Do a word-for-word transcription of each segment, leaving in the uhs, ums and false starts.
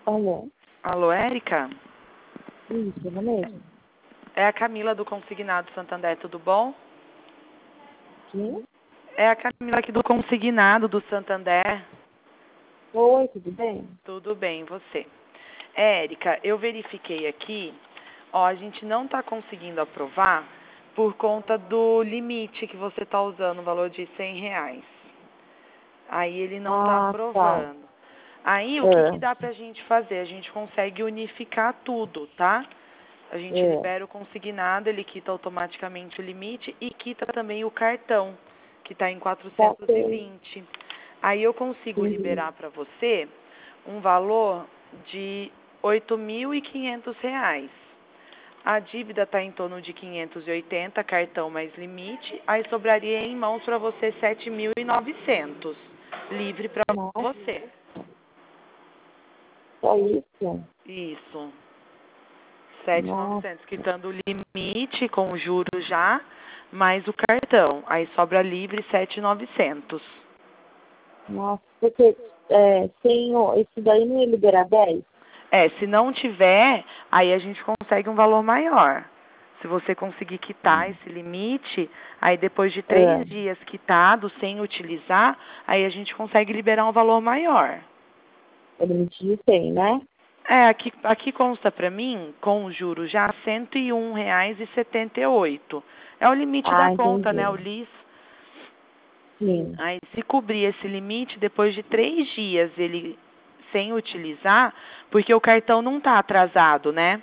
Alô? Alô, Érica? Isso, não é mesmo? É a Camila do Consignado Santander, tudo bom? Quem? É a Camila aqui do Consignado do Santander. Oi, tudo bem? Tudo bem, e você? Érica, eu verifiquei aqui, ó, a gente não está conseguindo aprovar por conta do limite que você está usando, o valor de cem reais. Aí ele não está Ah, tá. aprovando. Aí o que, É, que dá pra gente fazer? A gente consegue unificar tudo, tá? A gente é. libera o consignado, ele quita automaticamente o limite e quita também o cartão, que está em Tá quatrocentos e bem. vinte. Aí eu consigo Entendi. liberar para você um valor de oito mil e quinhentos reais. A dívida está em torno de quinhentos e oitenta, cartão mais limite, aí sobraria em mãos para você sete mil e novecentos, livre para Nossa, você. só isso? Isso. sete mil e Nossa, novecentos, quitando o limite com o juros já, mais o cartão. Aí sobra livre sete mil e novecentos. nossa. Porque é, sem o, esse daí não ia liberar dez? É, se não tiver, aí a gente consegue um valor maior. Se você conseguir quitar esse limite, aí depois de É, três dias quitado, sem utilizar, aí a gente consegue liberar um valor maior. o limite de cem, né? É, aqui, aqui consta para mim, com o juros já, cento e um reais e setenta e oito. É o limite da Ah, conta, né, o entendi. L I S. Sim. Aí, se cobrir esse limite, depois de três dias ele sem utilizar, porque o cartão não está atrasado, né?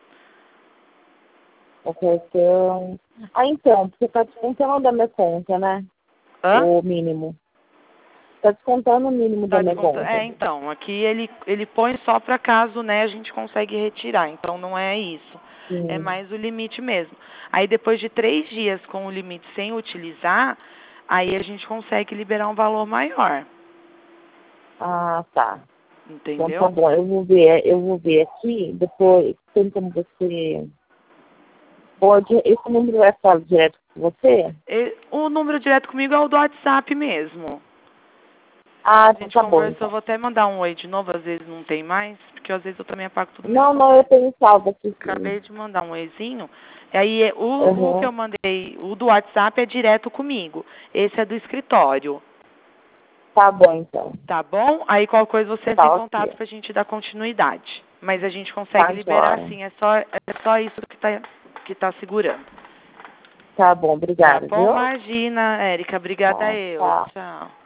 O cartão... Ah, então, porque tá descontando da minha conta, né? Hã? O mínimo. Tá descontando o mínimo da Tá minha descontando. conta. É, então, aqui ele, ele põe só para caso, né, a gente consegue retirar. Então, não é isso. É Sim. mais o limite mesmo. Aí, depois de três dias com o limite sem utilizar, aí a gente consegue liberar um valor maior. Ah, tá. Então tá Entendeu? bom, eu vou ver, eu vou ver aqui, depois tem como você pode, esse número vai falar direto com você? E o número direto comigo é o do WhatsApp mesmo. Ah, A então gente tá bom conversou, então. vou até mandar um oi de novo, às vezes não tem mais, porque às vezes eu também apago tudo minhas Não, não, eu conversas. tenho salvo aqui sim. Acabei de mandar um oizinho. E aí, é, o, o que Aham, eu mandei, o do WhatsApp é direto comigo. Esse é do escritório, tá bom então. tá bom? Aí, qualquer coisa, você entra em Tá contato ok. pra gente dar continuidade. Mas a gente consegue Tá liberar jóia. sim, é só, é só isso que tá, que tá segurando. Tá bom, Tá obrigada, bom? viu? Imagina, Érica. Obrigada Tá, eu. tá. Tchau.